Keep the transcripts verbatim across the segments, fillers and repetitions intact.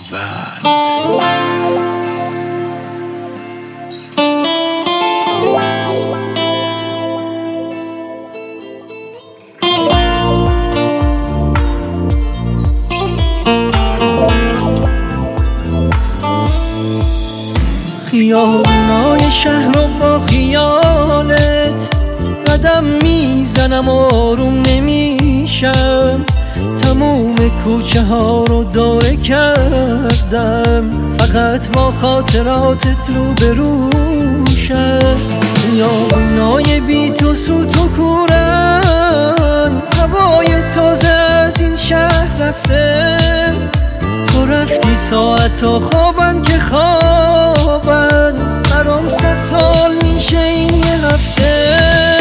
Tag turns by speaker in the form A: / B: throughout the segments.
A: خیابونای شهر رو با خیالت قدم میزنم آروم نمیشم، تموم کوچه ها رو داره کردم فقط با خاطراتت رو بروشم. خیابونای بی تو سوت و کورن، هوای تازه از این شهر رفته، تو رفتی ساعتا خوابن که خوابن، برام صد سال میشه این یه هفته.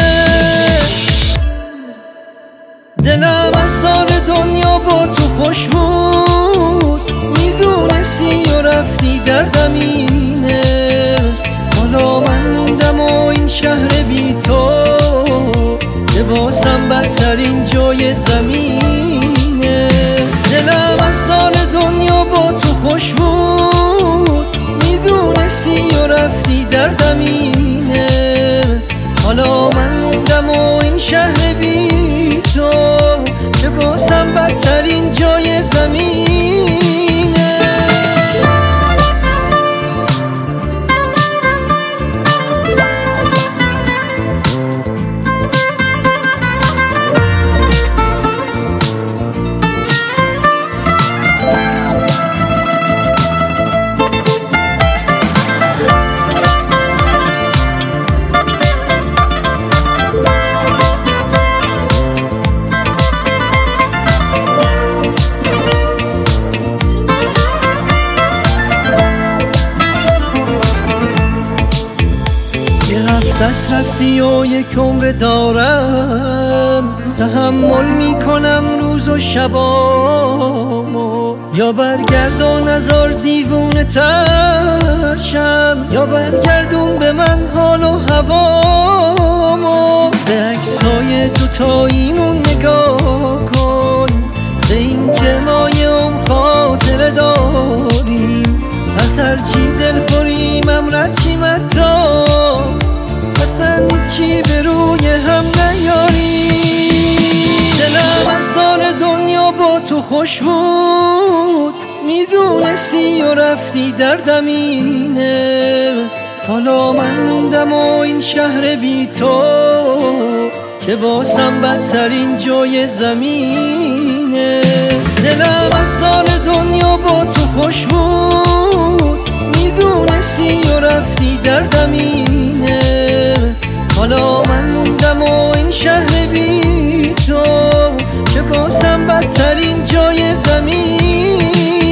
A: دلم از سال دنیا با تو خوش بود، میدونستی و رفتی دردم اینه، حالا من موندم و این شهر بی تو لباسم بدترین جای زمینه. دلم از سال دنیا با تو خوش بود، میدونستی و رفتی دردم اینه، حالا من موندم و این شهر بی تو لباسم بدترین جای زمینه. دست رفتی و یک عمر دارم، تحمل میکنم روز و شبامو، یا برگردون نزار دیوونه ترشم، یا برگردون به من حال و هوامو. به عکسای دوتاییمون نگاه کن، به این که ما یه عمر خاطره داریم، از هرچی دل خوریم رد چیم حتی اصلا چی به روی هم نیاری. دلم از سال دنیا با تو خوش بود، میدونستی و رفتی دردم اینه، حالا من موندم و این شهر بی تو که واسم بدترین جای زمینه. دلم از سال دنیا با تو خوش بود، میدونستی و رفتی دردم اینه، حالا من موندم و این شهر بی تو که واسم بدترین جای زمین.